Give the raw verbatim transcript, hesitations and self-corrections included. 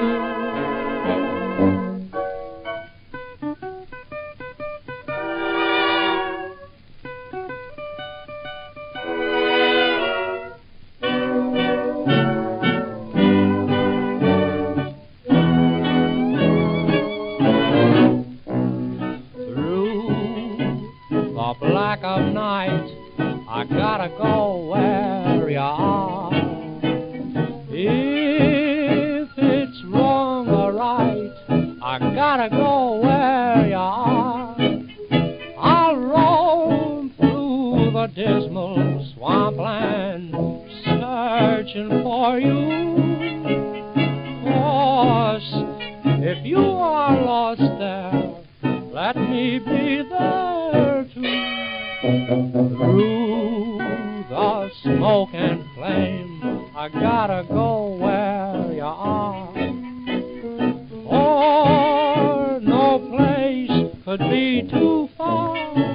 The black of night, I gotta go where you are. If it's wrong or right, I gotta go where you are. I'll roam through the dismal swampland, searching for you. 'Cause if you are lost there, let me be there too. Through the smoke and flame, I gotta go where you are. For no place could be too far.